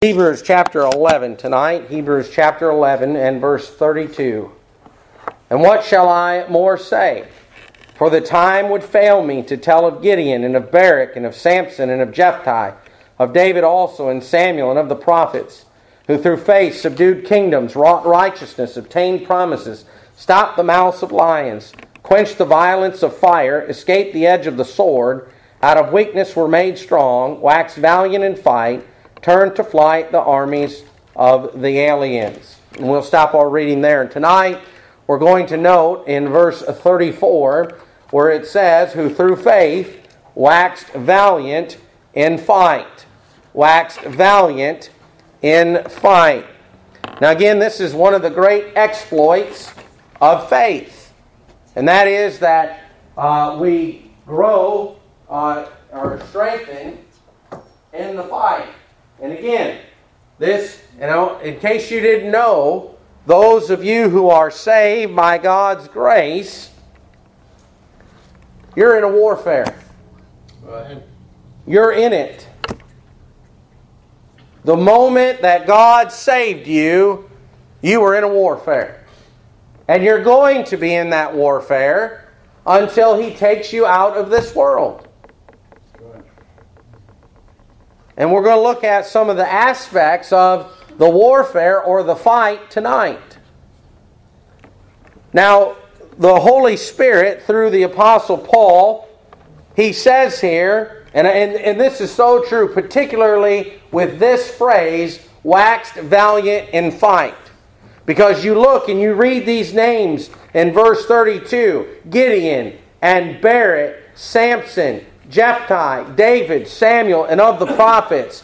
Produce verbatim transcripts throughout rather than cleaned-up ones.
Hebrews chapter eleven tonight, Hebrews chapter eleven and verse thirty-two. And what shall I more say? For the time would fail me to tell of Gideon and of Barak and of Samson and of Jephthah, of David also and Samuel and of the prophets, who through faith subdued kingdoms, wrought righteousness, obtained promises, stopped the mouths of lions, quenched the violence of fire, escaped the edge of the sword, out of weakness were made strong, waxed valiant in fight, turned to flight the armies of the aliens. And we'll stop our reading there. And tonight we're going to note in verse thirty-four where it says, who through faith waxed valiant in fight. Waxed valiant in fight. Now again, this is one of the great exploits of faith. And that is that uh, we grow uh, or strengthen in the fight. And again, this, you know, in case you didn't know, those of you who are saved by God's grace, you're in a warfare. Right. You're in it. The moment that God saved you, you were in a warfare. And you're going to be in that warfare until He takes you out of this world. And we're going to look at some of the aspects of the warfare or the fight tonight. Now, the Holy Spirit, through the Apostle Paul, he says here, and, and, and this is so true, particularly with this phrase, waxed valiant in fight. Because you look and you read these names in verse thirty-two, Gideon and Barak, Samson, Jephthah, David, Samuel, and of the prophets.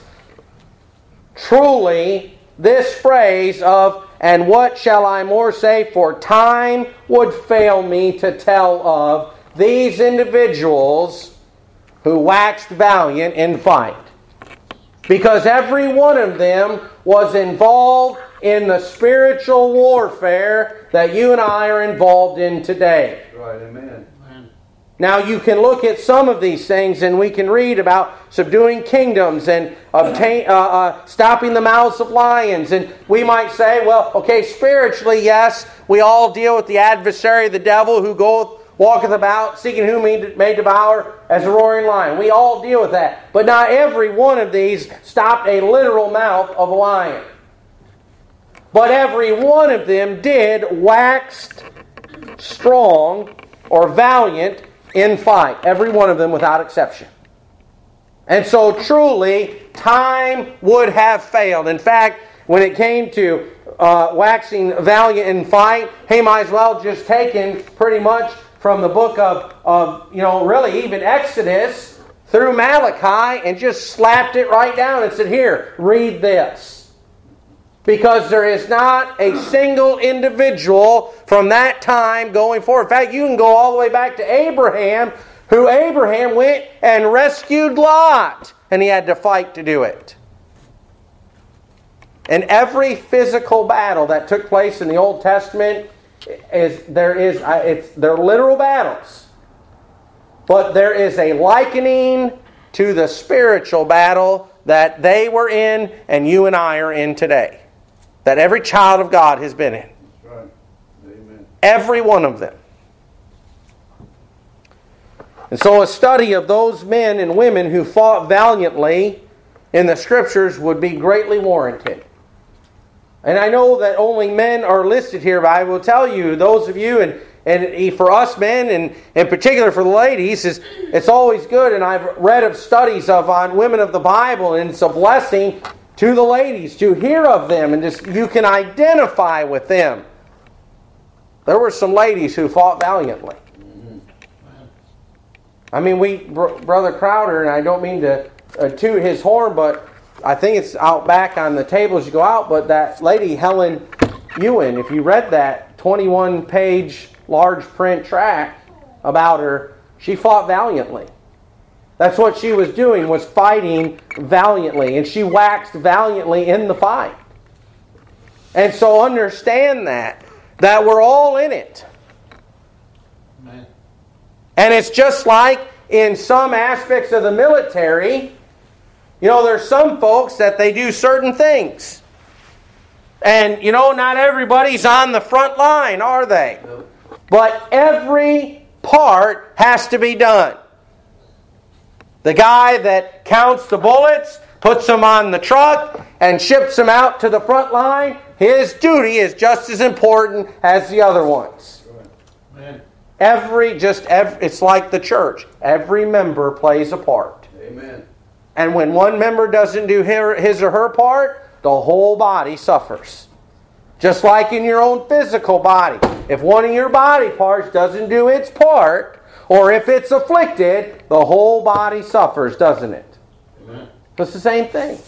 Truly, this phrase of, and what shall I more say, for time would fail me to tell of these individuals who waxed valiant in fight. Because every one of them was involved in the spiritual warfare that you and I are involved in today. Right, amen. Now you can look at some of these things and we can read about subduing kingdoms and obtain, uh, uh, stopping the mouths of lions. And we might say, well, okay, spiritually, yes, we all deal with the adversary, the devil, who goeth, walketh about, seeking whom he may devour as a roaring lion. We all deal with that. But not every one of these stopped a literal mouth of a lion. But every one of them did waxed strong or valiant in fight. Every one of them without exception. And so truly, time would have failed. In fact, when it came to uh, waxing valiant in fight, he might as well just taken pretty much from the book of, of, you know, really even Exodus through Malachi and just slapped it right down and said, here, read this. Because there is not a single individual from that time going forward. In fact, you can go all the way back to Abraham, who Abraham went and rescued Lot. And he had to fight to do it. And every physical battle that took place in the Old Testament, is there is it's they're literal battles. But there is a likening to the spiritual battle that they were in and you and I are in today. That every child of God has been in. That's right. Amen. Every one of them. And so a study of those men and women who fought valiantly in the Scriptures would be greatly warranted. And I know that only men are listed here, but I will tell you, those of you, and, and for us men, and in particular for the ladies, is it's always good, and I've read of studies of on women of the Bible, and it's a blessing to the ladies to hear of them, and just you can identify with them. There were some ladies who fought valiantly. Mm-hmm. I mean, we, Br- Brother Crowder, and I don't mean to uh, toot his horn, but I think it's out back on the table as you go out, but that lady, Helen Ewan, if you read that twenty-one page large print tract about her, she fought valiantly. That's what she was doing, was fighting valiantly. And she waxed valiantly in the fight. And so understand that. That we're all in it. Amen. And it's just like in some aspects of the military, You know, there's some folks that they do certain things. And, you know, not everybody's on the front line, are they? No. But every part has to be done. The guy that counts the bullets, puts them on the truck, and ships them out to the front line, his duty is just as important as the other ones. Amen. Every, just every, it's like the church. Every member plays a part. Amen. And when one member doesn't do his or her part, the whole body suffers. Just like in your own physical body. If one of your body parts doesn't do its part, or if it's afflicted, the whole body suffers, doesn't it? Amen. It's the same thing.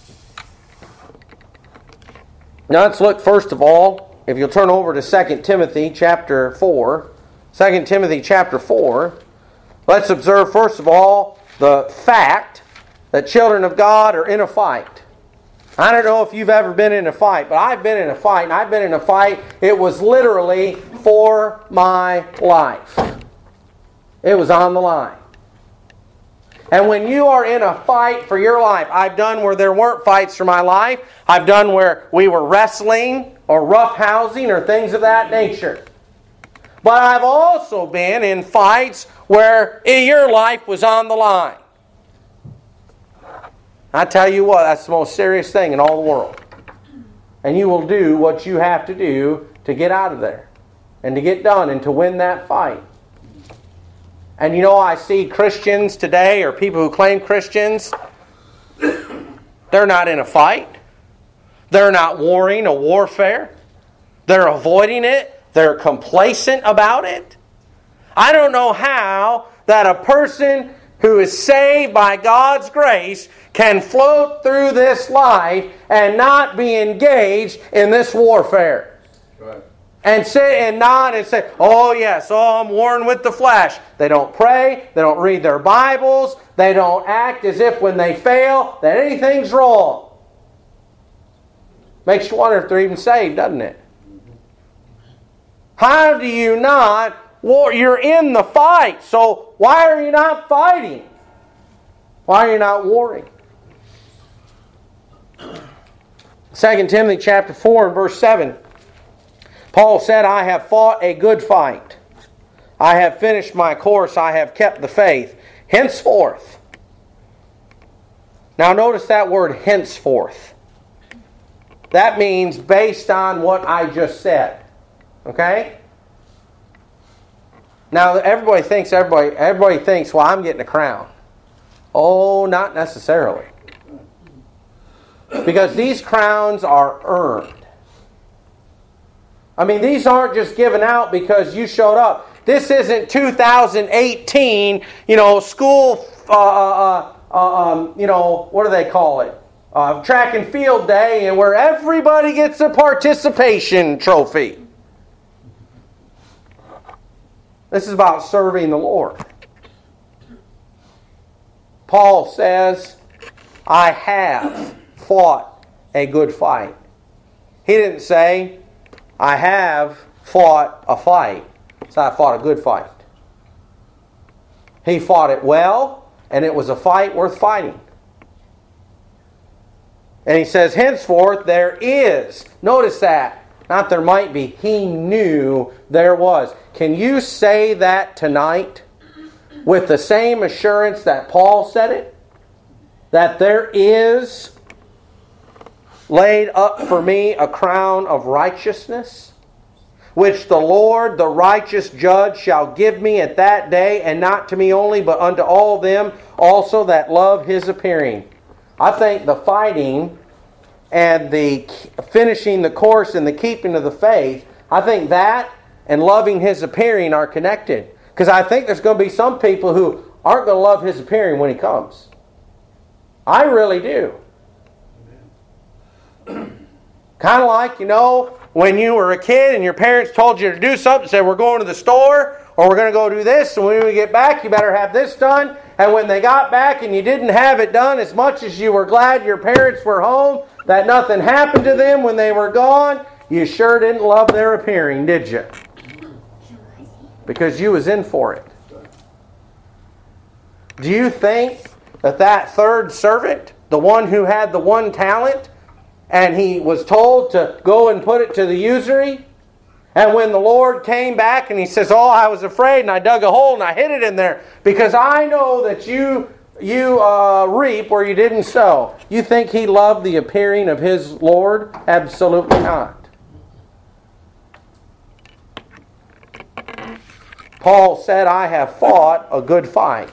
Now let's look first of all, if you'll turn over to Second Timothy chapter four. Second Timothy chapter four. Let's observe first of all the fact that children of God are in a fight. I don't know if you've ever been in a fight, but I've been in a fight, and I've been in a fight. It was literally for my life. It was on the line. And when you are in a fight for your life, I've done where there weren't fights for my life. I've done where we were wrestling or roughhousing or things of that nature. But I've also been in fights where your life was on the line. I tell you what, that's the most serious thing in all the world. And you will do what you have to do to get out of there and to get done and to win that fight. And you know, I see Christians today, or people who claim Christians, they're not in a fight. They're not warring a warfare. They're avoiding it. They're complacent about it. I don't know how that a person who is saved by God's grace can float through this life and not be engaged in this warfare. Right. And sit and nod and say, oh yes, oh I'm warring with the flesh. They don't pray, they don't read their Bibles, they don't act as if when they fail that anything's wrong. Makes you wonder if they're even saved, doesn't it? How do you not war? You're in the fight, so why are you not fighting? Why are you not warring? Second Timothy chapter four and verse seven. Paul said, I have fought a good fight. I have finished my course. I have kept the faith. Henceforth. Now notice that word henceforth. That means based on what I just said. Okay? Now everybody thinks everybody everybody thinks, well, I'm getting a crown. Oh, not necessarily. Because these crowns are earned. I mean, these aren't just given out because you showed up. This isn't two thousand eighteen, you know, school, uh, uh, uh, um, you know, what do they call it? Uh, track and field day, and where everybody gets a participation trophy. This is about serving the Lord. Paul says, I have fought a good fight. He didn't say, I have fought a fight. So I fought a good fight. He fought it well, and it was a fight worth fighting. And he says, henceforth there is. Notice that. Not there might be. He knew there was. Can you say that tonight with the same assurance that Paul said it? That there is laid up for me a crown of righteousness, which the Lord, the righteous judge, shall give me at that day, and not to me only, but unto all them also that love His appearing. I think the fighting and the finishing the course and the keeping of the faith, I think that and loving His appearing are connected. Because I think there's going to be some people who aren't going to love His appearing when He comes. I really do. Kind of like, you know, when you were a kid and your parents told you to do something, said we're going to the store or we're going to go do this, and when we get back you better have this done. And when they got back and you didn't have it done, as much as you were glad your parents were home, that nothing happened to them when they were gone, you sure didn't love their appearing, did you? Because you was in for it. Do you think that that third servant The one who had the one talent, and he was told to go and put it to the usury. And when the Lord came back and he says, oh, I was afraid and I dug a hole and I hid it in there because I know that you you uh, reap where you didn't sow. You think he loved the appearing of his Lord? Absolutely not. Paul said, I have fought a good fight.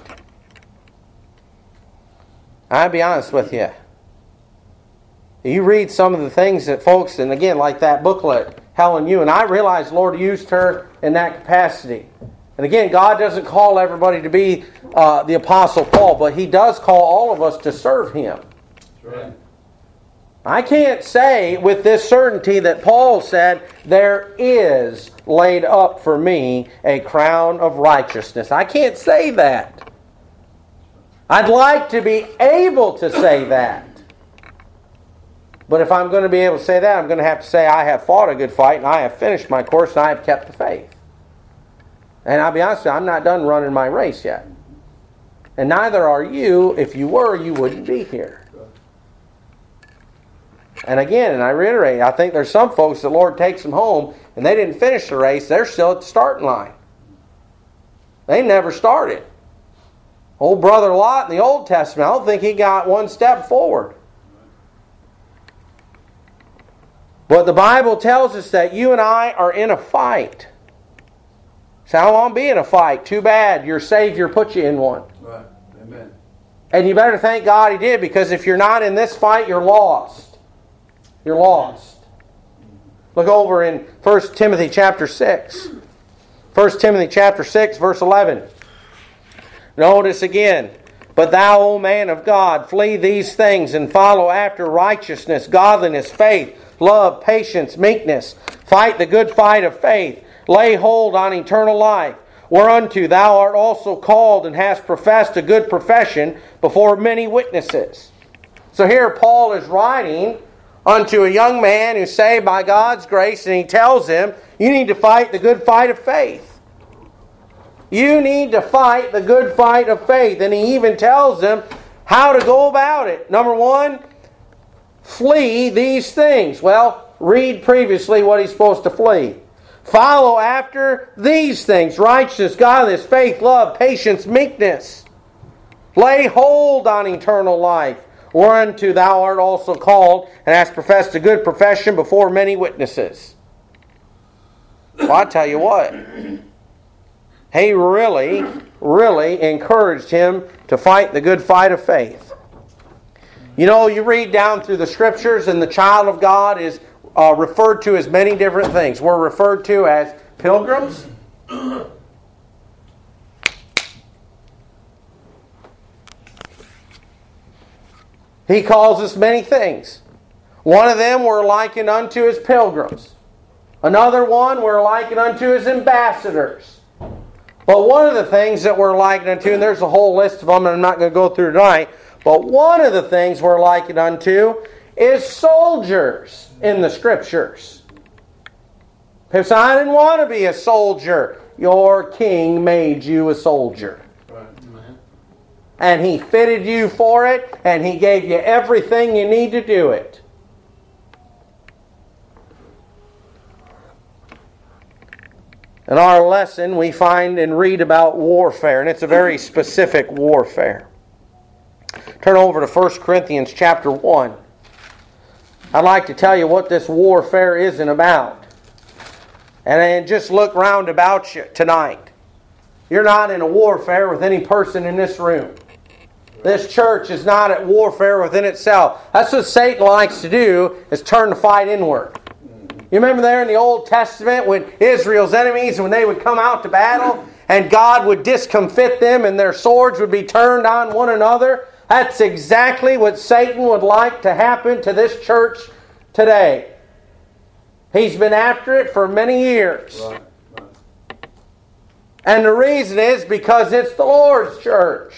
I'll be honest with you. You read some of the things that folks, and again, like that booklet, Helen Ewan, I realized the Lord used her in that capacity. And again, God doesn't call everybody to be uh, the Apostle Paul, but He does call all of us to serve Him. That's right. I can't say with this certainty that Paul said, there is laid up for me a crown of righteousness. I can't say that. I'd like to be able to say that. But if I'm going to be able to say that, I'm going to have to say I have fought a good fight and I have finished my course and I have kept the faith. And I'll be honest with you, I'm not done running my race yet. And neither are you. If you were, you wouldn't be here. And again, and I reiterate, I think there's some folks the Lord takes them home and they didn't finish the race. They're still at the starting line. They never started. Old brother Lot in the Old Testament, I don't think he got one step forward. But the Bible tells us that you and I are in a fight. So how long be in a fight? Too bad your Savior put you in one. Right. Amen. And you better thank God He did, because if you're not in this fight, you're lost. You're lost. Look over in First Timothy chapter six. First Timothy chapter six, verse eleven. Notice again. But thou, O man of God, flee these things and follow after righteousness, godliness, faith, love, patience, meekness. Fight the good fight of faith. Lay hold on eternal life, whereunto thou art also called and hast professed a good profession before many witnesses. So here Paul is writing unto a young man who's saved by God's grace, and he tells him, you need to fight the good fight of faith. You need to fight the good fight of faith. And he even tells them how to go about it. Number one, flee these things. Well, read previously what he's supposed to flee. Follow after these things: righteousness, godliness, faith, love, patience, meekness. Lay hold on eternal life, whereunto thou art also called, and hast professed a good profession before many witnesses. Well, I tell you what, he really, really encouraged him to fight the good fight of faith. You know, you read down through the Scriptures, and the child of God is uh, referred to as many different things. We're referred to as pilgrims. He calls us many things. One of them we're likened unto as pilgrims. Another one we're likened unto as ambassadors. But one of the things that we're likened unto, and there's a whole list of them and I'm not going to go through tonight, but one of the things we're likened unto is soldiers in the Scriptures. If I didn't want to be a soldier, your king made you a soldier. And He fitted you for it, and He gave you everything you need to do it. In our lesson, we find and read about warfare, and it's a very specific warfare. Turn over to First Corinthians chapter one. I'd like to tell you what this warfare isn't about. And then just look round about you tonight. You're not in a warfare with any person in this room. This church is not at warfare within itself. That's what Satan likes to do, is turn the fight inward. You remember there in the Old Testament when Israel's enemies, when they would come out to battle and God would discomfit them and their swords would be turned on one another? That's exactly what Satan would like to happen to this church today. He's been after it for many years. Right, right. And the reason is because it's the Lord's church.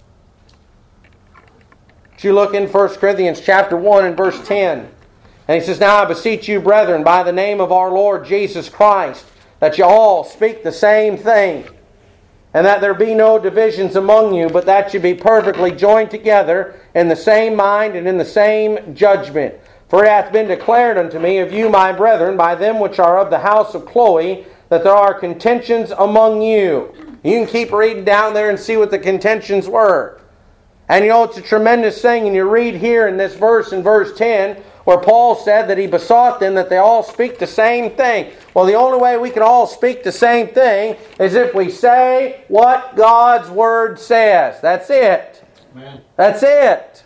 You look in First Corinthians chapter one and verse ten. And he says, Now I beseech you, brethren, by the name of our Lord Jesus Christ, that you all speak the same thing. and that there be no divisions among you, but that you be perfectly joined together in the same mind and in the same judgment. For it hath been declared unto me of you, my brethren, by them which are of the house of Chloe, that there are contentions among you. You can keep reading down there and see what the contentions were. And you know, it's a tremendous thing. And you read here in this verse, in verse ten, where Paul said that he besought them that they all speak the same thing. Well, the only way we can all speak the same thing is if we say what God's Word says. That's it. Amen. That's it.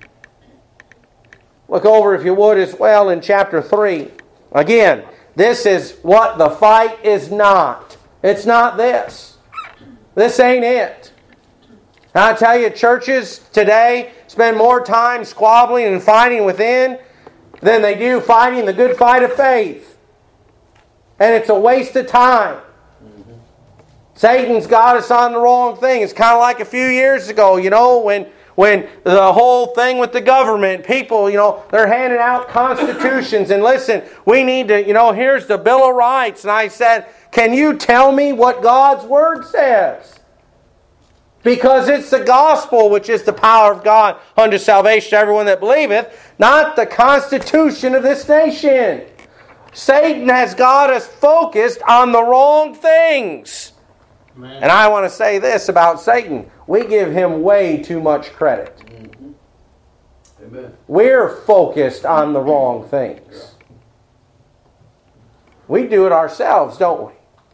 Look over, if you would, as well in chapter three. Again, this is what the fight is not. It's not this. This ain't it. And I tell you, churches today spend more time squabbling and fighting within than they do fighting the good fight of faith. And it's a waste of time. Mm-hmm. Satan's got us on the wrong thing. It's kind of like a few years ago, you know, when when the whole thing with the government, people, you know, they're handing out constitutions. And listen, we need to, you know, here's the Bill of Rights. And I said, can you tell me what God's Word says? Because it's the gospel which is the power of God unto salvation to everyone that believeth, not the constitution of this nation. Satan has got us focused on the wrong things. Amen. And I want to say this about Satan. We give him way too much credit. Mm-hmm. Amen. We're focused on the wrong things. We do it ourselves, don't we?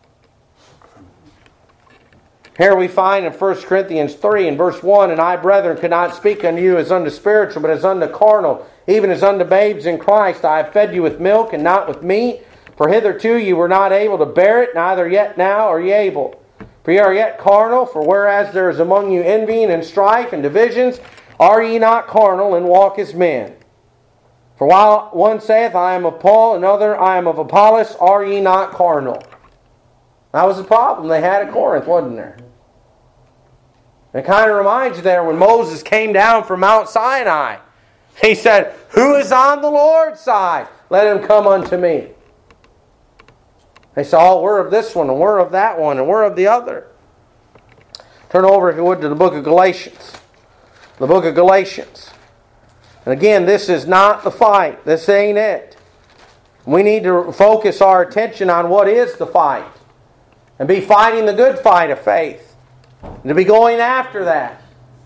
Here we find in First Corinthians three and verse one, and I, brethren, could not speak unto you as unto spiritual, but as unto carnal, even as unto babes in Christ. I have fed you with milk and not with meat, for hitherto you were not able to bear it, neither yet now are ye able. For ye are yet carnal, for whereas there is among you envying and strife and divisions, are ye not carnal, and walk as men? For while one saith, I am of Paul, another, I am of Apollos, are ye not carnal? That was the problem they had at Corinth, wasn't there? It kind of reminds you there when Moses came down from Mount Sinai. He said, who is on the Lord's side? Let him come unto me. They said, oh, we're of this one, and we're of that one, and we're of the other. Turn over, if you would, to the book of Galatians. The book of Galatians. And again, this is not the fight. This ain't it. We need to focus our attention on what is the fight. And be fighting the good fight of faith. And to be going after that.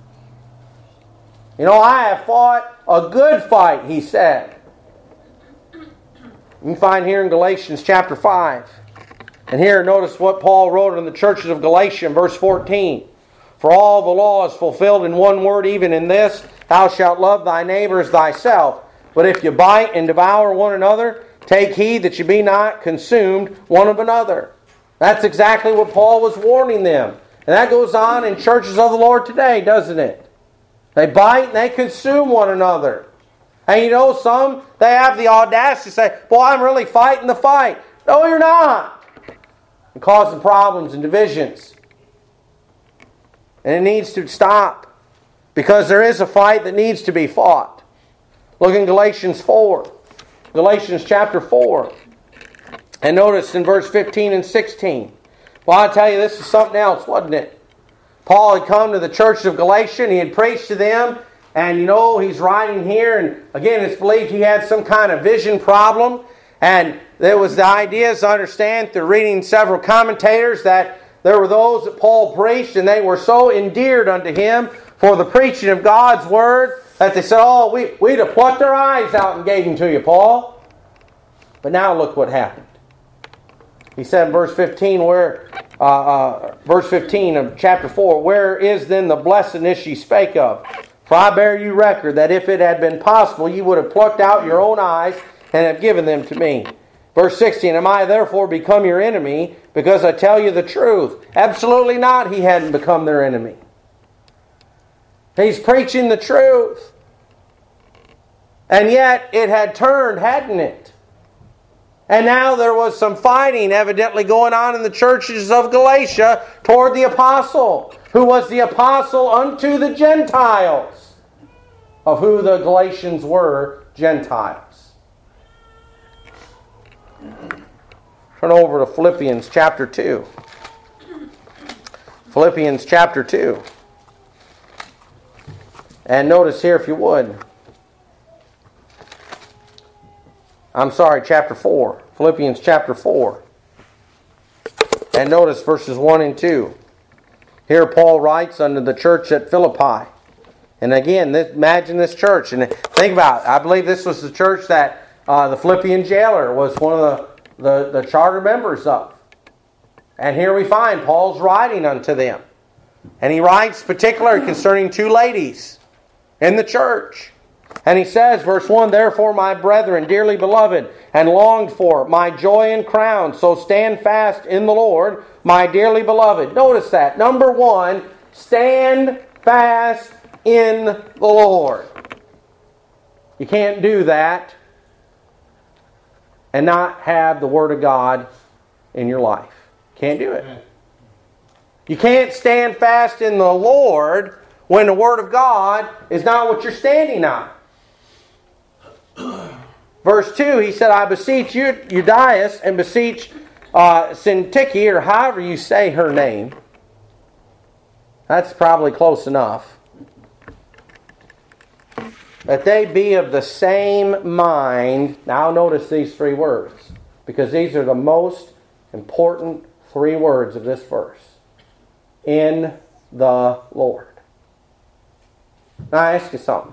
You know, I have fought a good fight, he said. You can find here in Galatians chapter five. And here, notice what Paul wrote in the churches of Galatia in verse fourteen. For all the law is fulfilled in one word, even in this, thou shalt love thy neighbor as thyself. But if you bite and devour one another, take heed that you be not consumed one of another. That's exactly what Paul was warning them. And that goes on in churches of the Lord today, doesn't it? They bite and they consume one another. And you know, some, they have the audacity to say, boy, I'm really fighting the fight. No, you're not. And causing problems and divisions. And it needs to stop. Because there is a fight that needs to be fought. Look in Galatians four. Galatians chapter four. And notice in verse fifteen and sixteen. Well, I tell you, this is something else, wasn't it? Paul had come to the church of Galatia and he had preached to them. And you know, he's writing here, and again, it's believed he had some kind of vision problem. And there was the idea, as I understand, through reading several commentators, that there were those that Paul preached, and they were so endeared unto him for the preaching of God's Word, that they said, oh, we, we'd have plucked our eyes out and gave them to you, Paul. But now look what happened. He said in verse fifteen, where uh, uh, verse fifteen of chapter four, where is then the blessedness ye spake of? For I bear you record that if it had been possible, you would have plucked out your own eyes and have given them to me. Verse sixteen, am I therefore become your enemy because I tell you the truth? Absolutely not, he hadn't become their enemy. He's preaching the truth. And yet it had turned, hadn't it? And now there was some fighting evidently going on in the churches of Galatia toward the apostle, who was the apostle unto the Gentiles, of who the Galatians were Gentiles. Turn over to Philippians chapter two. Philippians chapter two. And notice here, if you would. I'm sorry, chapter four. Philippians chapter four. And notice verses one and two. Here Paul writes unto the church at Philippi. And again, this, imagine this church. And think about it. I believe this was the church that uh, the Philippian jailer was one of the, the, the charter members of. And here we find Paul's writing unto them. And he writes particularly concerning two ladies in the church. And he says, verse one, therefore, my brethren, dearly beloved, and longed for, my joy and crown, so stand fast in the Lord, my dearly beloved. Notice that. Number one, stand fast in the Lord. You can't do that and not have the Word of God in your life. Can't do it. You can't stand fast in the Lord when the Word of God is not what you're standing on. Verse two, he said, I beseech you, Euodias, and beseech uh, Syntyche, or however you say her name. That's probably close enough. That they be of the same mind. Now notice these three words, because these are the most important three words of this verse. In the Lord. Now I ask you something.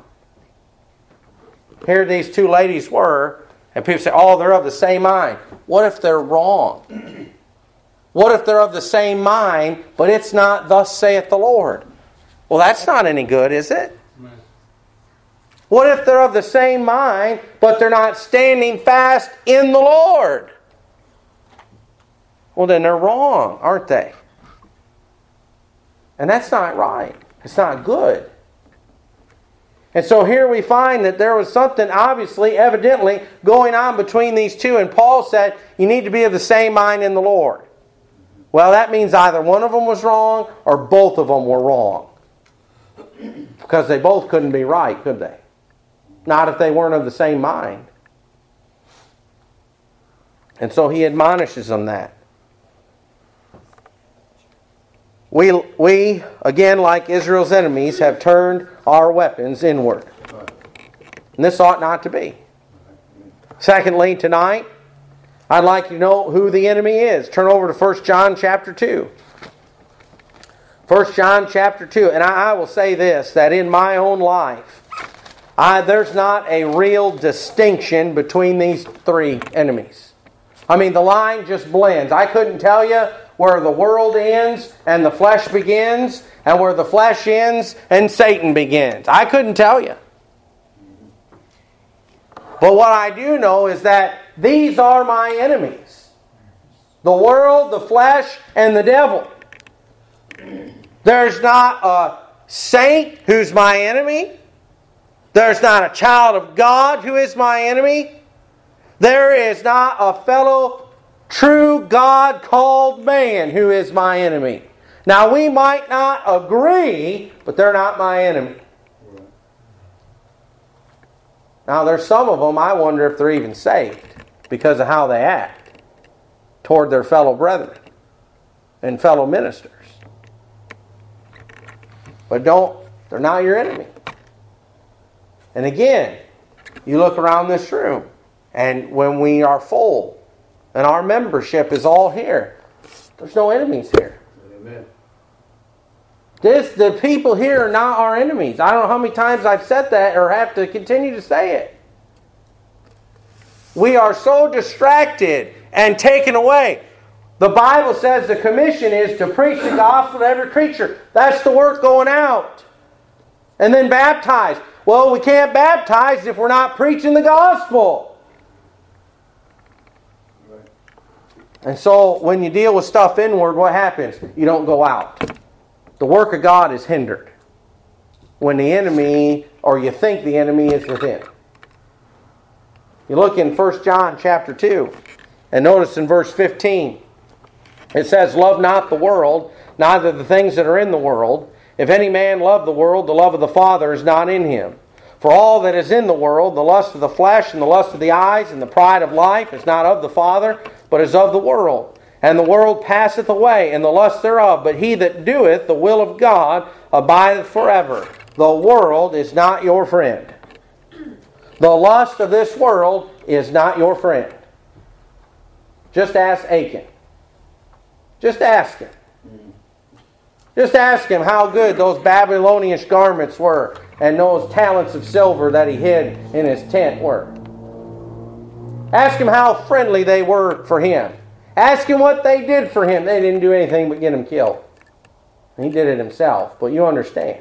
Here these two ladies were, and people say, oh, they're of the same mind. What if they're wrong? What if they're of the same mind, but it's not thus saith the Lord? Well, that's not any good, is it? What if they're of the same mind, but they're not standing fast in the Lord? Well, then they're wrong, aren't they? And that's not right. It's not good. And so here we find that there was something obviously, evidently, going on between these two. And Paul said, you need to be of the same mind in the Lord. Well, that means either one of them was wrong or both of them were wrong. Because they both couldn't be right, could they? Not if they weren't of the same mind. And so he admonishes them that. We, we, again, like Israel's enemies, have turned our weapons inward. And this ought not to be. Secondly, tonight, I'd like you to know who the enemy is. Turn over to First John chapter two. First John chapter two. And I, I will say this, that in my own life, I, there's not a real distinction between these three enemies. I mean, the line just blends. I couldn't tell you where the world ends and the flesh begins, and where the flesh ends and Satan begins. I couldn't tell you. But what I do know is that these are my enemies. The world, the flesh, and the devil. There's not a saint who's my enemy. There's not a child of God who is my enemy. There is not a fellow true God-called man who is my enemy. Now, we might not agree, but they're not my enemy. Now, there's some of them, I wonder if they're even saved because of how they act toward their fellow brethren and fellow ministers. But don't, they're not your enemy. And again, you look around this room, and when we are full, and our membership is all here, there's no enemies here. Amen. This, the people here are not our enemies. I don't know how many times I've said that or have to continue to say it. We are so distracted and taken away. The Bible says the commission is to preach the gospel to every creature. That's the work going out. And then baptize. Well, we can't baptize if we're not preaching the gospel. And so when you deal with stuff inward, what happens? You don't go out. The work of God is hindered when the enemy, or you think the enemy, is within. You look in First John chapter two, and notice in verse fifteen, it says, love not the world, neither the things that are in the world. If any man love the world, the love of the Father is not in him. For all that is in the world, the lust of the flesh and the lust of the eyes and the pride of life is not of the Father, but is of the world. And the world passeth away, and the lust thereof. But he that doeth the will of God abideth forever. The world is not your friend. The lust of this world is not your friend. Just ask Achan. Just ask him. Just ask him how good those Babylonian garments were and those talents of silver that he hid in his tent were. Ask him how friendly they were for him. Ask him what they did for him. They didn't do anything but get him killed. He did it himself, but you understand.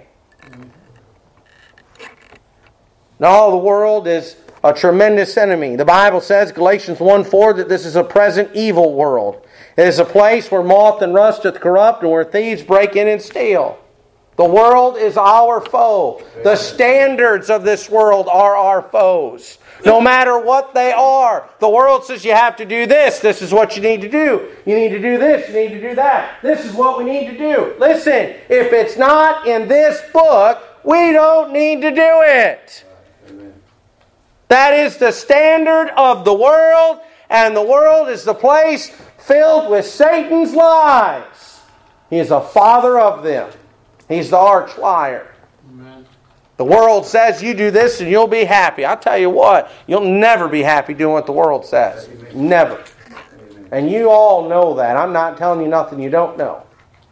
Now the world is a tremendous enemy. The Bible says, Galatians one four, that this is a present evil world. It is a place where moth and rust doth corrupt and where thieves break in and steal. The world is our foe. The standards of this world are our foes. No matter what they are. The world says you have to do this. This is what you need to do. You need to do this. You need to do that. This is what we need to do. Listen, if it's not in this book, we don't need to do it. Amen. That is the standard of the world, and the world is the place filled with Satan's lies. He is a father of them. He's the arch liar. Amen. The world says you do this and you'll be happy. I'll tell you what, you'll never be happy doing what the world says. Amen. Never. Amen. And you all know that. I'm not telling you nothing you don't know.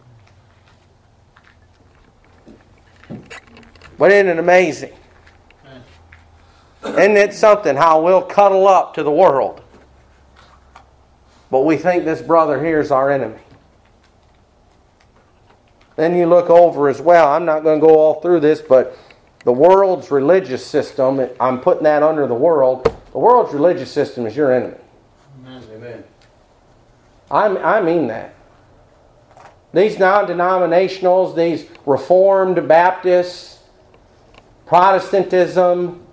But isn't it amazing? Isn't it something how we'll cuddle up to the world? But we think this brother here is our enemy. Then you look over as well. I'm not going to go all through this, but the world's religious system, I'm putting that under the world. The world's religious system is your enemy. Amen. I, I mean that. These non-denominationals, these Reformed Baptists, Protestantism,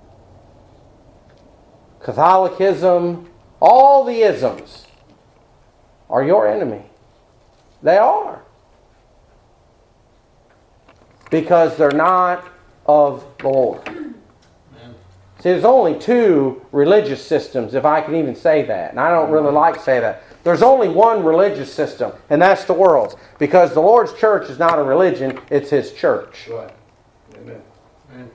Catholicism, all the isms are your enemy. They are. Because they're not of the Lord. Amen. See, there's only two religious systems, if I can even say that. And I don't really like to say that. There's only one religious system, and that's the world's. Because the Lord's church is not a religion, it's His church. Right. Amen. Amen.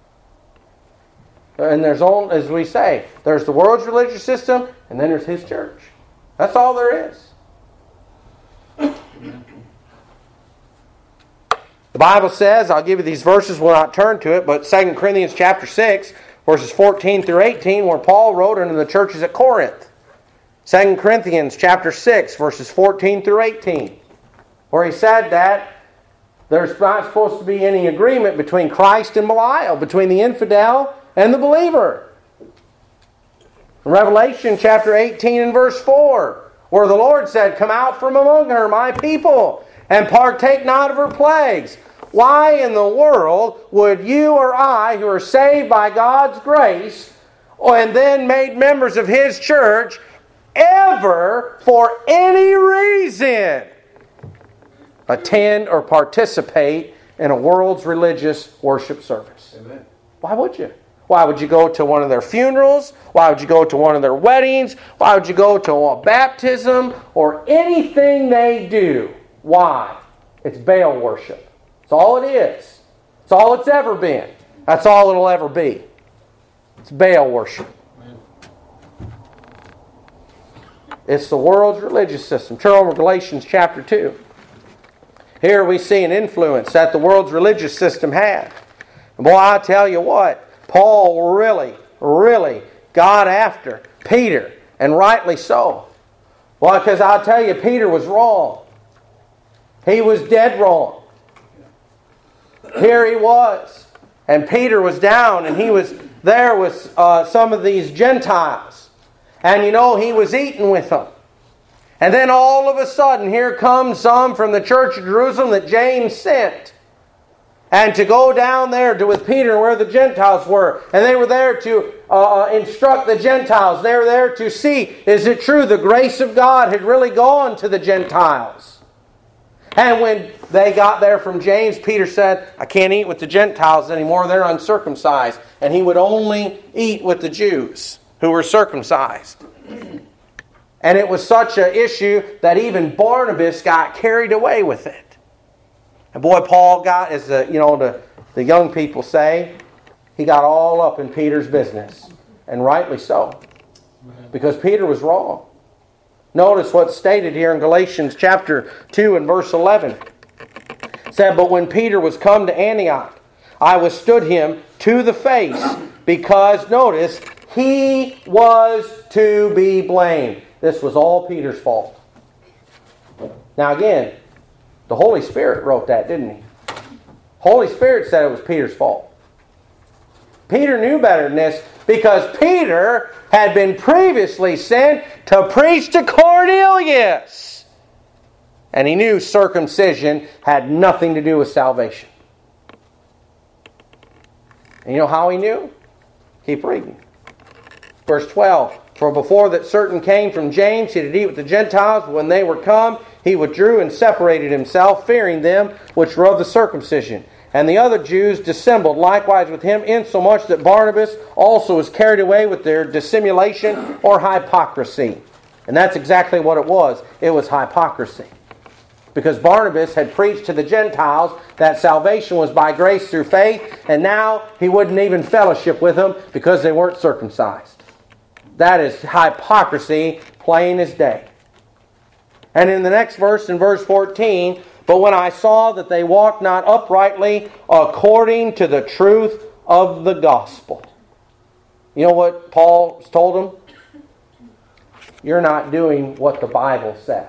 And there's only, as we say, there's the world's religious system, and then there's His church. That's all there is. Amen. The Bible says, I'll give you these verses, we'll not turn to it, but Second Corinthians chapter six, verses fourteen through eighteen, where Paul wrote unto the churches at Corinth. Second Corinthians chapter six, verses fourteen through eighteen, where he said that there's not supposed to be any agreement between Christ and Belial, between the infidel and the believer. In Revelation chapter eighteen and verse four, where the Lord said, come out from among her, my people, and partake not of her plagues. Why in the world would you or I, who are saved by God's grace, and then made members of His church, ever, for any reason, attend or participate in a world's religious worship service? Amen. Why would you? Why would you go to one of their funerals? Why would you go to one of their weddings? Why would you go to a baptism or anything they do? Why? It's Baal worship. That's all it is. It's all it's ever been. That's all it'll ever be. It's Baal worship. It's the world's religious system. Turn over to Galatians chapter two. Here we see an influence that the world's religious system had. And boy, I tell you what, Paul really, really got after Peter, and rightly so. Well, because I'll tell you, Peter was wrong. He was dead wrong. Here he was. And Peter was down, and he was there with uh, some of these Gentiles. And you know, he was eating with them. And then all of a sudden, here comes some from the church of Jerusalem that James sent. And to go down there to with Peter where the Gentiles were. And they were there to uh, instruct the Gentiles. They were there to see, is it true the grace of God had really gone to the Gentiles? And when they got there from James, Peter said, I can't eat with the Gentiles anymore. They're uncircumcised. And he would only eat with the Jews who were circumcised. And it was such an issue that even Barnabas got carried away with it. And boy, Paul got, as the, you know, the, the young people say, he got all up in Peter's business. And rightly so. Because Peter was wrong. Notice what's stated here in Galatians chapter two and verse eleven. It said, "But when Peter was come to Antioch, I withstood him to the face, because," notice, "he was to be blamed." This was all Peter's fault. Now again, the Holy Spirit wrote that, didn't he? Holy Spirit said it was Peter's fault. Peter knew better than this, because Peter had been previously sent to preach to Cornelius. And he knew circumcision had nothing to do with salvation. And you know how he knew? Keep reading. Verse twelve. "For before that certain came from James, he did eat with the Gentiles. But when they were come, he withdrew and separated himself, fearing them which were of the circumcision. And the other Jews dissembled likewise with him, insomuch that Barnabas also was carried away with their dissimulation," or hypocrisy. And that's exactly what it was. It was hypocrisy. Because Barnabas had preached to the Gentiles that salvation was by grace through faith, and now he wouldn't even fellowship with them because they weren't circumcised. That is hypocrisy, plain as day. And in the next verse, in verse fourteen, "But when I saw that they walked not uprightly according to the truth of the gospel." You know what Paul told them? You're not doing what the Bible says.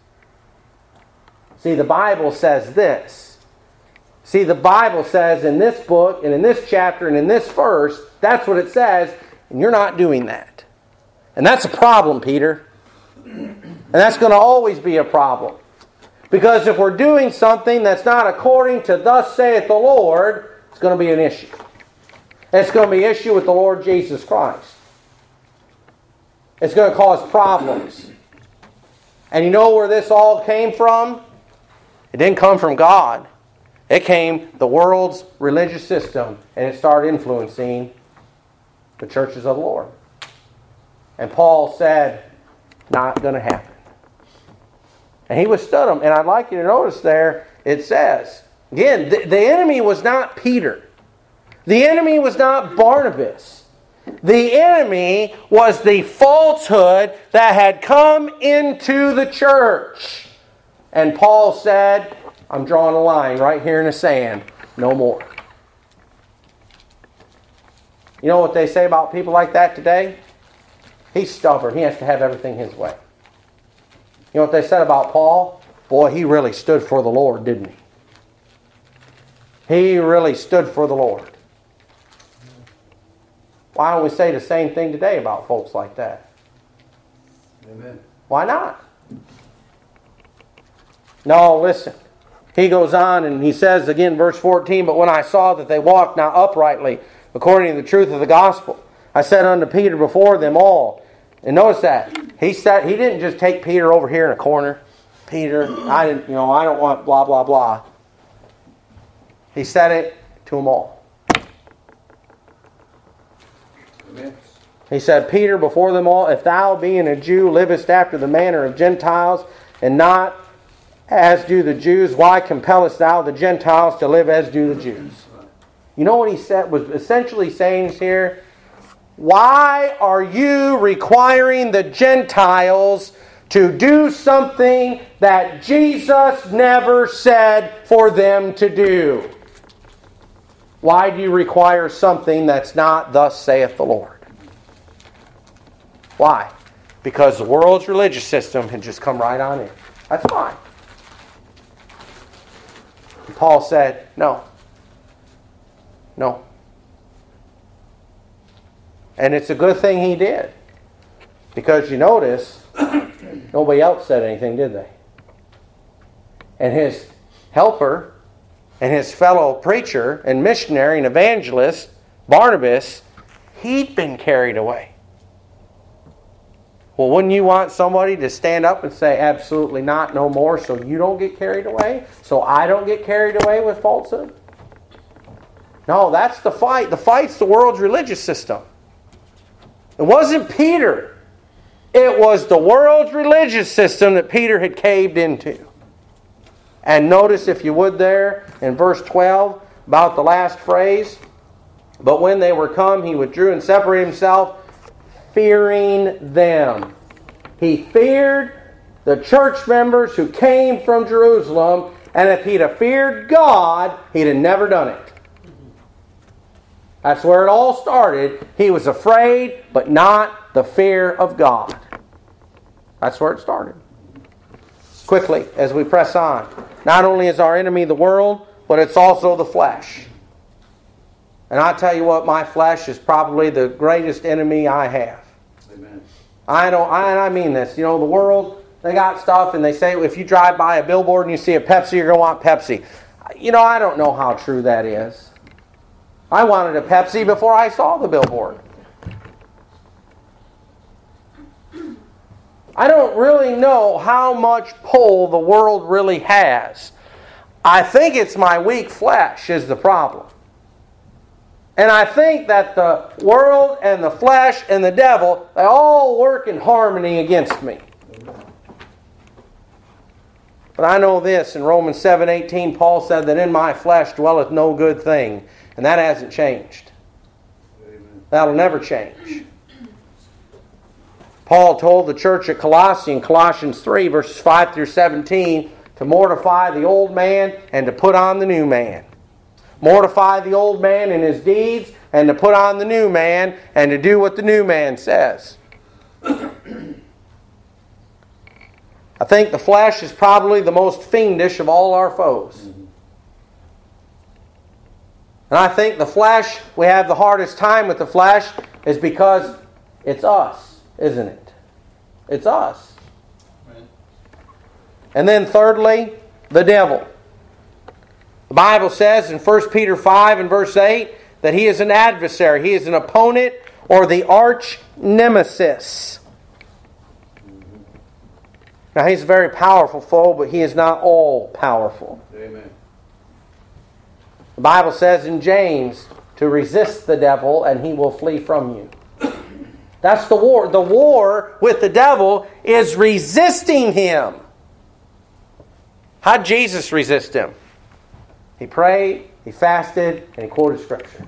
See, the Bible says this. See, the Bible says in this book and in this chapter and in this verse, that's what it says, and you're not doing that. And that's a problem, Peter. And that's going to always be a problem. Because if we're doing something that's not according to thus saith the Lord, it's going to be an issue. It's going to be an issue with the Lord Jesus Christ. It's going to cause problems. And you know where this all came from? It didn't come from God. It came the world's religious system, and it started influencing the churches of the Lord. And Paul said, not going to happen. And he withstood them. And I'd like you to notice there, it says, again, the, the enemy was not Peter. The enemy was not Barnabas. The enemy was the falsehood that had come into the church. And Paul said, I'm drawing a line right here in the sand. No more. You know what they say about people like that today? He's stubborn. He has to have everything his way. You know what they said about Paul? Boy, he really stood for the Lord, didn't he? He really stood for the Lord. Why don't we say the same thing today about folks like that? Amen. Why not? No, listen. He goes on and he says again, verse fourteen, "But when I saw that they walked not uprightly, according to the truth of the gospel, I said unto Peter before them all." And notice that. He said he didn't just take Peter over here in a corner. Peter, I didn't, you know, I don't want blah, blah, blah. He said it to them all. Amen. He said, "Peter, before them all, if thou being a Jew livest after the manner of Gentiles, and not as do the Jews, why compellest thou the Gentiles to live as do the Jews?" You know what he said was essentially saying here? Why are you requiring the Gentiles to do something that Jesus never said for them to do? Why do you require something that's not thus saith the Lord? Why? Because the world's religious system had just come right on in. That's why. And Paul said, no. No. And it's a good thing he did. Because you notice, nobody else said anything, did they? And his helper and his fellow preacher and missionary and evangelist, Barnabas, he'd been carried away. Well, wouldn't you want somebody to stand up and say, absolutely not, no more, so you don't get carried away? So I don't get carried away with falsehood? No, that's the fight. The fight's the world's religious system. It wasn't Peter. It was the world's religious system that Peter had caved into. And notice, if you would, there in verse twelve, about the last phrase, but when they were come, he withdrew and separated himself, fearing them. He feared the church members who came from Jerusalem, and if he'd have feared God, he'd have never done it. That's where it all started. He was afraid, but not the fear of God. That's where it started. Quickly, as we press on. Not only is our enemy the world, but it's also the flesh. And I tell you what, my flesh is probably the greatest enemy I have. Amen. I don't. I, and I mean this. You know, the world, they got stuff, and they say if you drive by a billboard and you see a Pepsi, you're going to want Pepsi. You know, I don't know how true that is. I wanted a Pepsi before I saw the billboard. I don't really know how much pull the world really has. I think it's my weak flesh is the problem. And I think that the world and the flesh and the devil, they all work in harmony against me. But I know this, in Romans seven eighteen, Paul said that in my flesh dwelleth no good thing. And that hasn't changed. Amen. That'll never change. Paul told the church at Colossae in Colossians three, verses five through seventeen, to mortify the old man and to put on the new man. Mortify the old man in his deeds and to put on the new man and to do what the new man says. I think the flesh is probably the most fiendish of all our foes. And I think the flesh, we have the hardest time with the flesh is because it's us, isn't it? It's us. Right. And then thirdly, the devil. The Bible says in First Peter five and verse eight that he is an adversary. He is an opponent or the arch nemesis. Now he's a very powerful foe, but he is not all powerful. Amen. The Bible says in James to resist the devil and he will flee from you. That's the war. The war with the devil is resisting him. How'd Jesus resist him? He prayed, he fasted, and he quoted Scripture.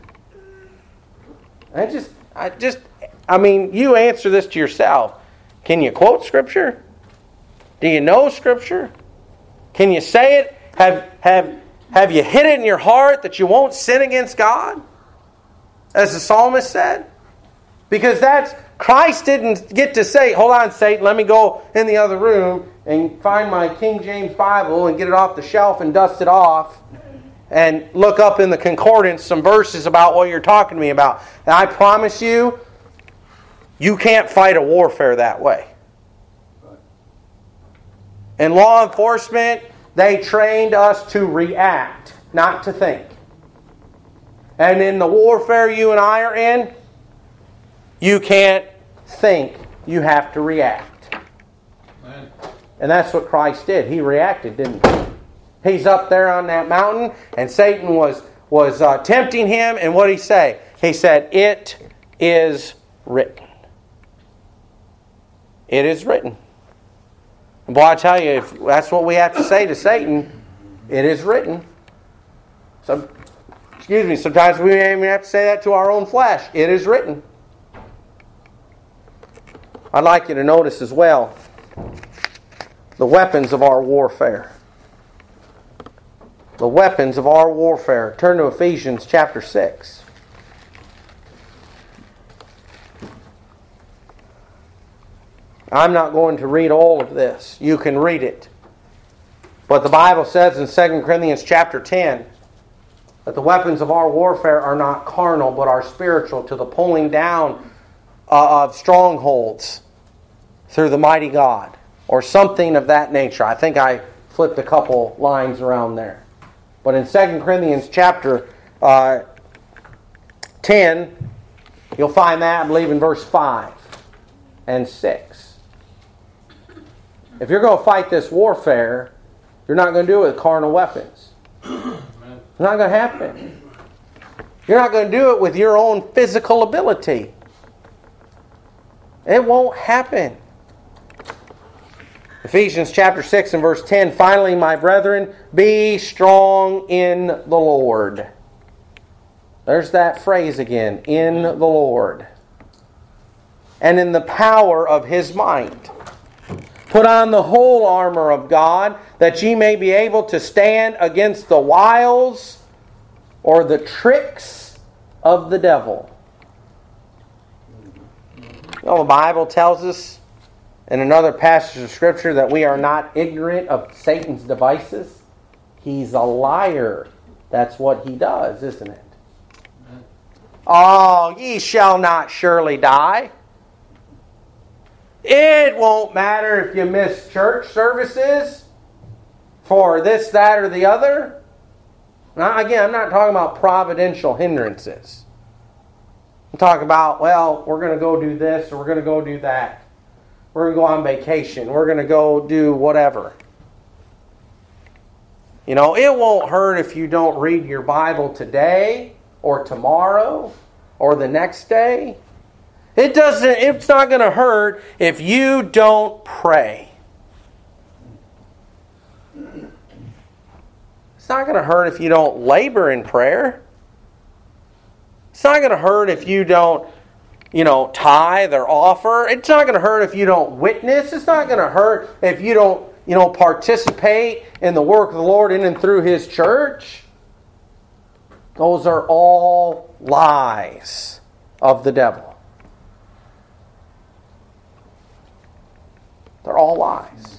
I just, I just, I mean, you answer this to yourself. Can you quote Scripture? Do you know Scripture? Can you say it? Have, have, have you hid it in your heart that you won't sin against God? As the psalmist said? Because that's, Christ didn't get to say, hold on, Satan, let me go in the other room and find my King James Bible and get it off the shelf and dust it off and look up in the concordance some verses about what you're talking to me about. And I promise you, you can't fight a warfare that way. In law enforcement, they trained us to react, not to think. And in the warfare you and I are in, you can't think, you have to react. Amen. And that's what Christ did. He reacted, didn't he? He's up there on that mountain, and Satan was, was uh, tempting him, and what did he say? He said, "It is written." It is written. And boy, I tell you, if that's what we have to say to Satan, it is written. So, excuse me, sometimes we may even have to say that to our own flesh. It is written. I'd like you to notice as well the weapons of our warfare. The weapons of our warfare. Turn to Ephesians chapter six. I'm not going to read all of this. You can read it. But the Bible says in Second Corinthians chapter ten that the weapons of our warfare are not carnal but are spiritual, to the pulling down uh, of strongholds through the mighty God. Or something of that nature. I think I flipped a couple lines around there. But in Second Corinthians chapter uh, ten, you'll find that, I believe, in verse five and six. If you're going to fight this warfare, you're not going to do it with carnal weapons. It's not going to happen. You're not going to do it with your own physical ability. It won't happen. Ephesians chapter six and verse ten, finally, my brethren, be strong in the Lord. There's that phrase again, in the Lord. And in the power of His might. Put on the whole armor of God, that ye may be able to stand against the wiles or the tricks of the devil. You know, the Bible tells us in another passage of Scripture that we are not ignorant of Satan's devices. He's a liar. That's what he does, isn't it? Oh, ye shall not surely die. It won't matter if you miss church services for this, that, or the other. Now, again, I'm not talking about providential hindrances. I'm talking about, well, we're going to go do this or we're going to go do that. We're going to go on vacation. We're going to go do whatever. You know, it won't hurt if you don't read your Bible today or tomorrow or the next day. It doesn't, it's not going to hurt if you don't pray. It's not going to hurt if you don't labor in prayer. It's not going to hurt if you don't, you know, tithe or offer. It's not going to hurt if you don't witness. It's not going to hurt if you don't, you know, participate in the work of the Lord in and through His church. Those are all lies of the devil. They're all lies.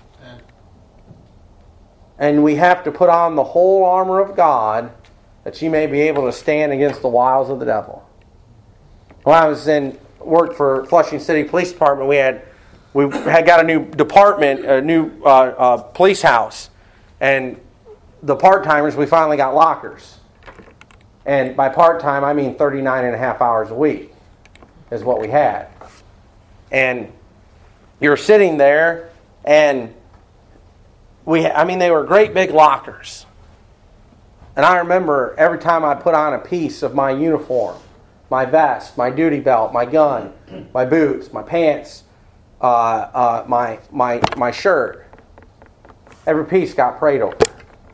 And we have to put on the whole armor of God that you may be able to stand against the wiles of the devil. When I was in worked for Flushing City Police Department, we had we had got a new department, a new uh, uh, police house, and the part-timers, we finally got lockers. And by part-time, I mean thirty-nine and a half hours a week is what we had. And you're sitting there, and we, I mean, they were great big lockers. And I remember every time I put on a piece of my uniform, my vest, my duty belt, my gun, my boots, my pants, uh, uh, my my my shirt, every piece got prayed over.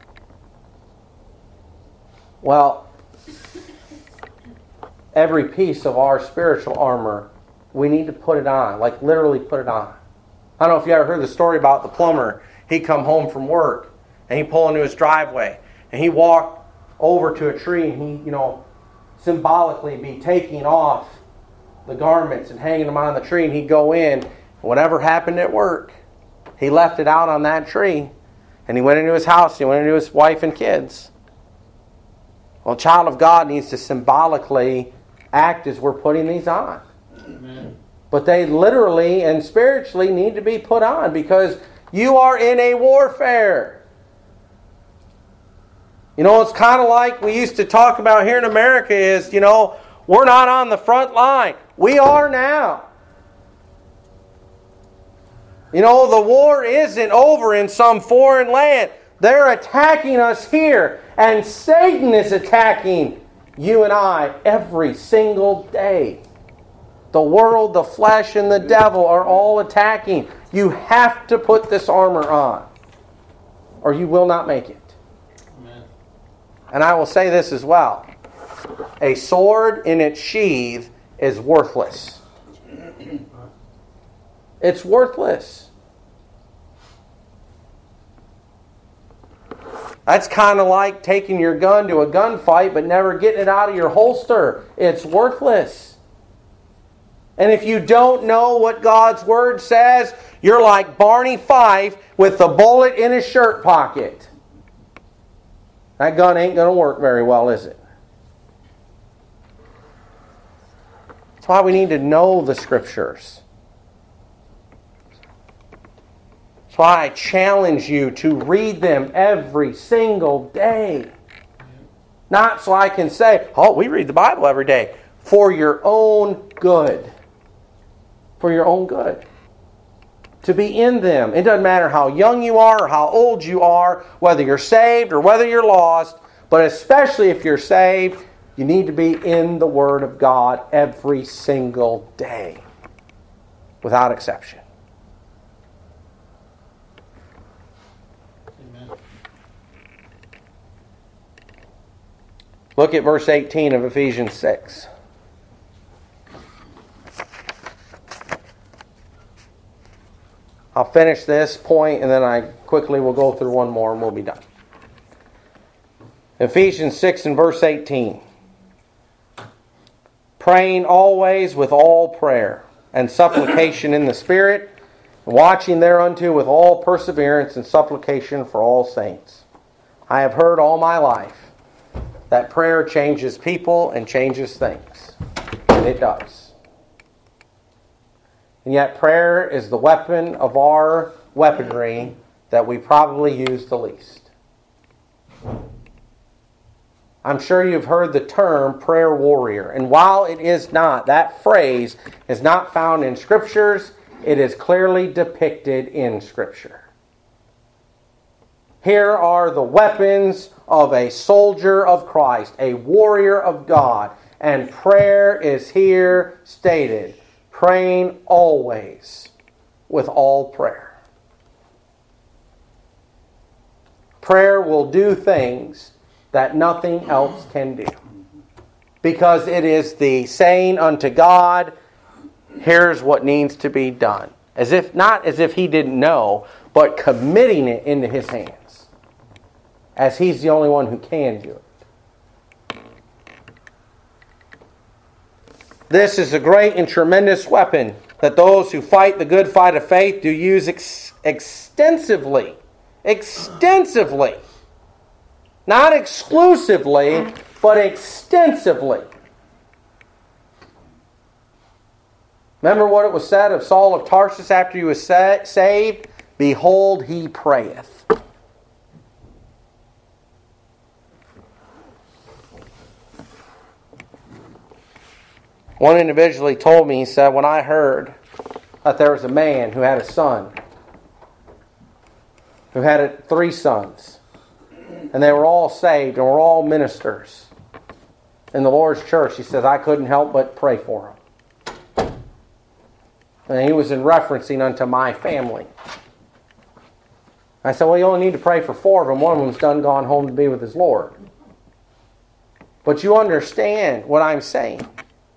Well, every piece of our spiritual armor, we need to put it on, like literally put it on. I don't know if you ever heard the story about the plumber. He come home from work, and he pulled into his driveway, and he walked over to a tree, and he, you know, symbolically be taking off the garments and hanging them on the tree, and he'd go in. Whatever happened at work, he left it out on that tree, and he went into his house, he went into his wife and kids. Well, a child of God needs to symbolically act as we're putting these on. Amen. But they literally and spiritually need to be put on because you are in a warfare. You know, it's kind of like we used to talk about here in America is, you know, we're not on the front line. We are now. You know, the war isn't over in some foreign land. They're attacking us here. And Satan is attacking you and I every single day. The world, the flesh, and the devil are all attacking. You have to put this armor on, or you will not make it. Amen. And I will say this as well. A sword in its sheath is worthless. It's worthless. That's kind of like taking your gun to a gunfight but never getting it out of your holster. It's worthless. And if you don't know what God's Word says, you're like Barney Fife with the bullet in his shirt pocket. That gun ain't going to work very well, is it? That's why we need to know the Scriptures. That's why I challenge you to read them every single day. Not so I can say, oh, we read the Bible every day. For your own good. For your own good. To be in them. It doesn't matter how young you are or how old you are, whether you're saved or whether you're lost, but especially if you're saved, you need to be in the Word of God every single day. Without exception. Look at verse eighteen of Ephesians six. I'll finish this point and then I quickly will go through one more and we'll be done. Ephesians six and verse eighteen. Praying always with all prayer and supplication in the Spirit, watching thereunto with all perseverance and supplication for all saints. I have heard all my life that prayer changes people and changes things. And it does. And yet prayer is the weapon of our weaponry that we probably use the least. I'm sure you've heard the term prayer warrior. And while it is not, that phrase is not found in Scriptures, it is clearly depicted in Scripture. Here are the weapons of a soldier of Christ, a warrior of God. And prayer is here stated. Praying always with all prayer. Prayer will do things that nothing else can do. Because it is the saying unto God, here's what needs to be done. As if not as if He didn't know, but committing it into His hands. As He's the only one who can do it. This is a great and tremendous weapon that those who fight the good fight of faith do use ex- extensively. Extensively. Not exclusively, but extensively. Remember what it was said of Saul of Tarsus after he was sa- saved? Behold, he prayeth. One individual told me, he said, when I heard that there was a man who had a son, who had three sons, and they were all saved and were all ministers in the Lord's church, he says, I couldn't help but pray for them. And he was in referencing unto my family. I said, well, you only need to pray for four of them. One of them's done gone home to be with his Lord. But you understand what I'm saying.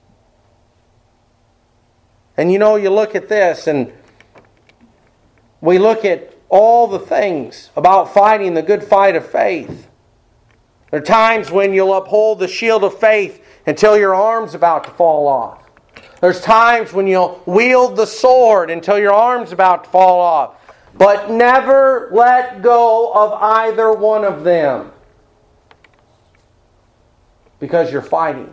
And you know, you look at this and we look at all the things about fighting the good fight of faith. There are times when you'll uphold the shield of faith until your arm's about to fall off. There's times when you'll wield the sword until your arm's about to fall off. But never let go of either one of them. Because you're fighting.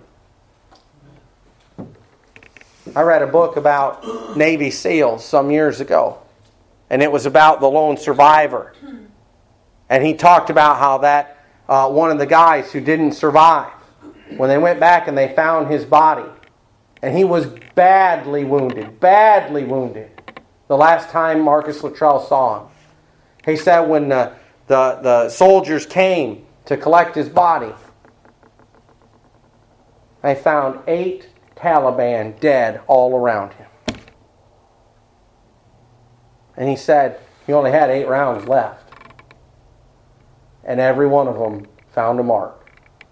I read a book about Navy SEALs some years ago. And it was about the lone survivor. And he talked about how that uh, one of the guys who didn't survive, when they went back and they found his body, and he was badly wounded, badly wounded, the last time Marcus Luttrell saw him. He said when the, the, the soldiers came to collect his body, they found eight Taliban dead all around him. And he said he only had eight rounds left. And every one of them found a mark.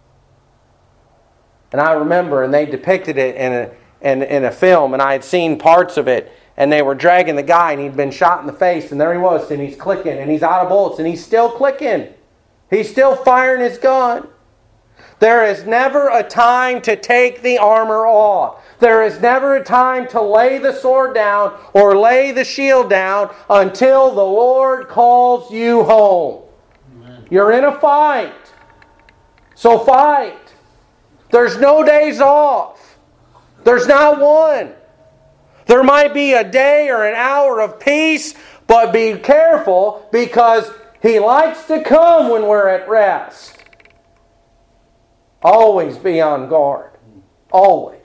And I remember, and they depicted it in a, in, in a film, and I had seen parts of it, and they were dragging the guy, and he'd been shot in the face, and there he was, and he's clicking, and he's out of bullets, and he's still clicking. He's still firing his gun. There is never a time to take the armor off. There is never a time to lay the sword down or lay the shield down until the Lord calls you home. Amen. You're in a fight. So fight. There's no days off. There's not one. There might be a day or an hour of peace, but be careful because He likes to come when we're at rest. Always be on guard. Always.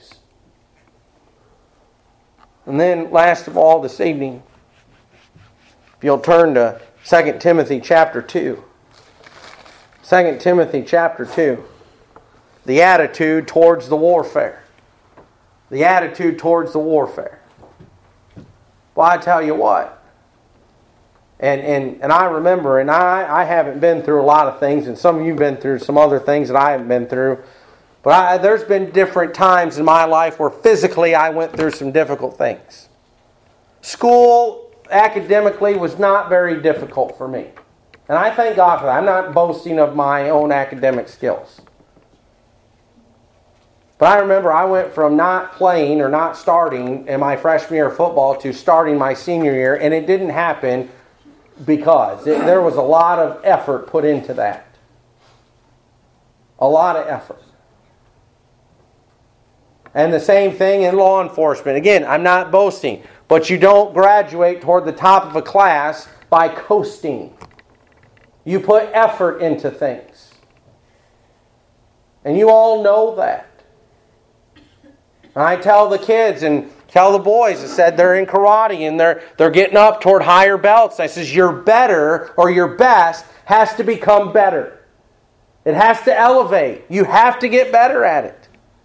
And then, last of all, this evening, if you'll turn to Second Timothy chapter two. Second Timothy chapter two. The attitude towards the warfare. The attitude towards the warfare. Well, I tell you what. And and, and I remember, and I, I haven't been through a lot of things, and some of you have been through some other things that I haven't been through. But I, there's been different times in my life where physically I went through some difficult things. School, academically, was not very difficult for me. And I thank God for that. I'm not boasting of my own academic skills. But I remember I went from not playing or not starting in my freshman year of football to starting my senior year, and it didn't happen because it, there was a lot of effort put into that. A lot of effort. And the same thing in law enforcement. Again, I'm not boasting, but you don't graduate toward the top of a class by coasting. You put effort into things. And you all know that. And I tell the kids and tell the boys, I said they're in karate and they're they're getting up toward higher belts. I says your better or your best has to become better. It has to elevate. You have to get better at it.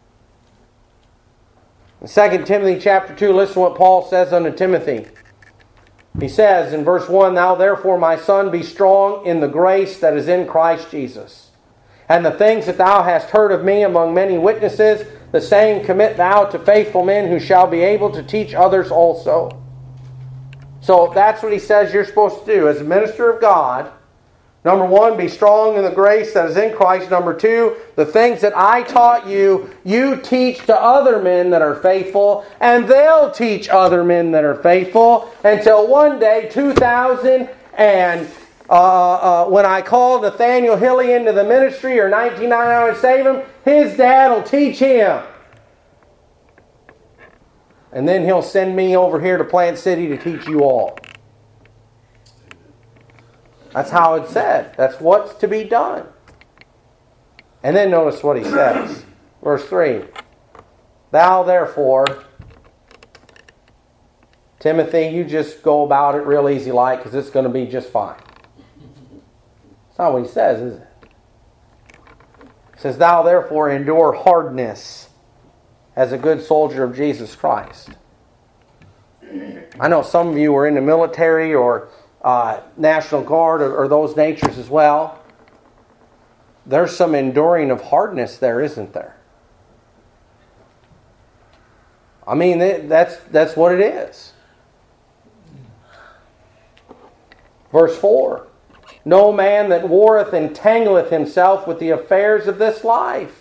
In Second Timothy chapter two, listen to what Paul says unto Timothy. He says in verse one, Thou therefore, my son, be strong in the grace that is in Christ Jesus. And the things that thou hast heard of me among many witnesses, the same commit thou to faithful men who shall be able to teach others also. So that's what he says you're supposed to do. As a minister of God, number one, be strong in the grace that is in Christ. Number two, the things that I taught you, you teach to other men that are faithful, and they'll teach other men that are faithful until one day, two thousand, and uh, uh, when I called Nathaniel Hilly into the ministry, or nineteen ninety-nine to save him, his dad will teach him. And then he'll send me over here to Plant City to teach you all. That's how it's said. That's what's to be done. And then notice what he says. Verse three. Thou therefore, Timothy, you just go about it real easy like, because it's going to be just fine. That's not what he says, is it? He says, Thou therefore endure hardness as a good soldier of Jesus Christ. I know some of you are in the military or Uh, National Guard or, or those natures as well. There's some enduring of hardness there, isn't there? I mean, that's that's what it is. Verse four. No man that warreth entangleth himself with the affairs of this life,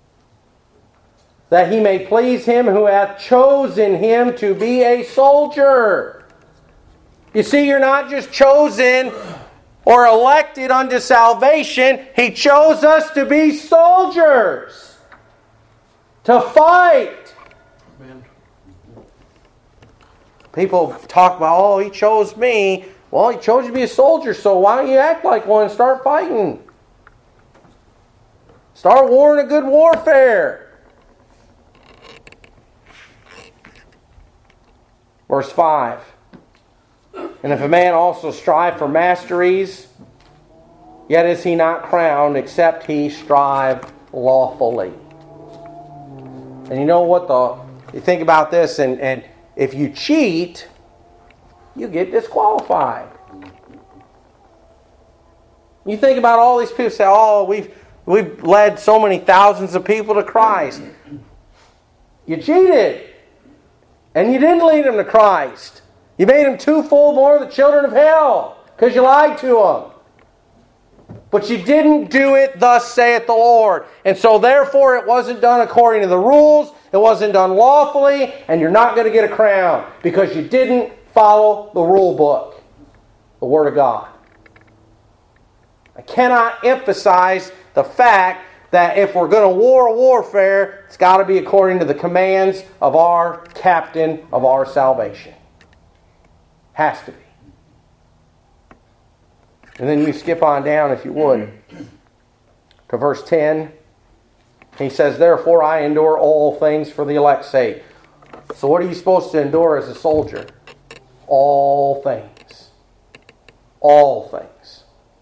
that he may please him who hath chosen him to be a soldier. You see, you're not just chosen or elected unto salvation. He chose us to be soldiers. To fight. Amen. People talk about, oh, he chose me. Well, he chose you to be a soldier, so why don't you act like one and start fighting? Start warring a good warfare. Verse five. And if a man also strive for masteries, yet is he not crowned, except he strive lawfully. And you know what the... You think about this, and, and if you cheat, you get disqualified. You think about all these people say, oh, we've, we've led so many thousands of people to Christ. You cheated. And you didn't lead them to Christ. You made them twofold more of the children of hell because you lied to them. But you didn't do it, thus saith the Lord. And so therefore it wasn't done according to the rules. It wasn't done lawfully. And you're not going to get a crown because you didn't follow the rule book. The Word of God. I cannot emphasize the fact that if we're going to war warfare, it's got to be according to the commands of our captain of our salvation. Has to be. And then you skip on down, if you would, to verse ten. He says, Therefore I endure all things for the elect's sake. So what are you supposed to endure as a soldier? All things. All things.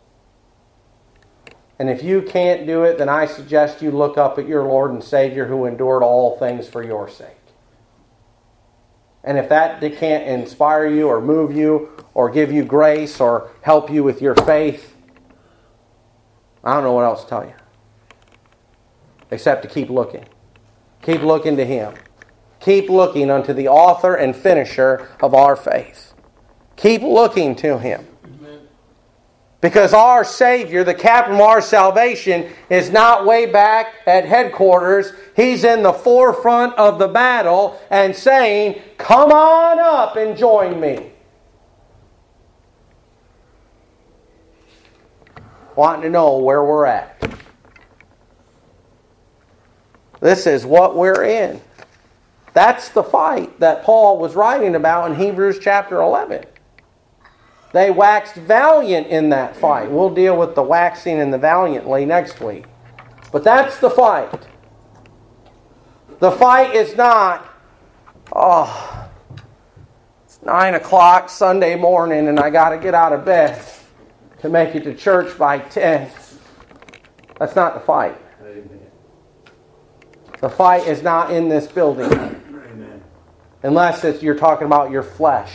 And if you can't do it, then I suggest you look up at your Lord and Savior who endured all things for your sake. And if that can't inspire you or move you or give you grace or help you with your faith, I don't know what else to tell you. except to keep looking. Keep looking to Him. Keep looking unto the author and finisher of our faith. Keep looking to Him. Because our Savior, the captain of our salvation, is not way back at headquarters. He's in the forefront of the battle and saying, "Come on up and join me." Wanting to know where we're at. This is what we're in. That's the fight that Paul was writing about in Hebrews chapter eleven. They waxed valiant in that fight. We'll deal with the waxing and the valiantly next week. But that's the fight. The fight is not, oh, it's nine o'clock Sunday morning and I got to get out of bed to make it to church by ten. That's not the fight. Amen. The fight is not in this building. Amen. Unless it's, you're talking about your flesh.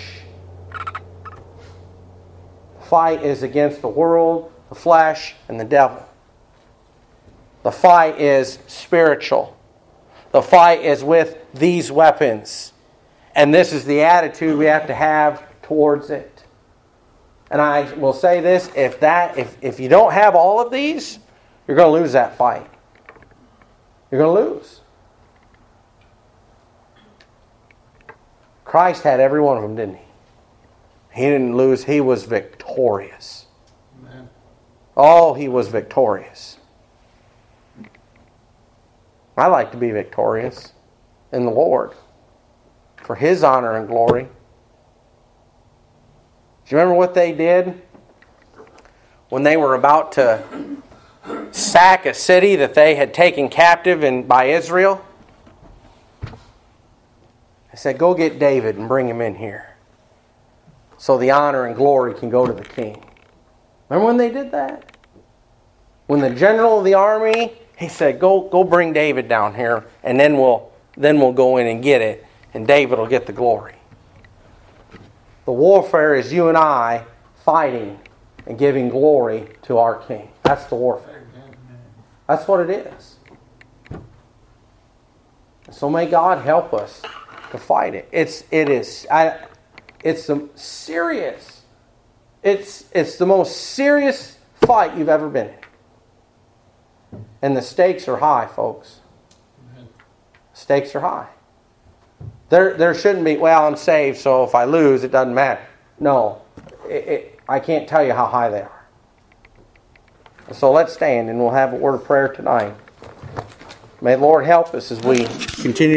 The fight is against the world, the flesh, and the devil. The fight is spiritual. The fight is with these weapons. And this is the attitude we have to have towards it. And I will say this, if that if, if you don't have all of these, you're going to lose that fight. You're going to lose. Christ had every one of them, didn't he? He didn't lose. He was victorious. Amen. Oh, he was victorious. I like to be victorious in the Lord for His honor and glory. Do you remember what they did when they were about to sack a city that they had taken captive in, by Israel? They said, "Go get David and bring him in here so the honor and glory can go to the king." Remember when they did that? When the general of the army, he said, go go bring David down here and then we'll then we'll go in and get it and David will get the glory. The warfare is you and I fighting and giving glory to our King. That's the warfare. That's what it is. So may God help us to fight it. It's it is I, it's the serious. It's it's the most serious fight you've ever been in. And the stakes are high, folks. Amen. Stakes are high. There there shouldn't be, well, I'm saved, so if I lose, it doesn't matter. No. It, it, I can't tell you how high they are. So let's stand and we'll have a word of prayer tonight. May the Lord help us as we continue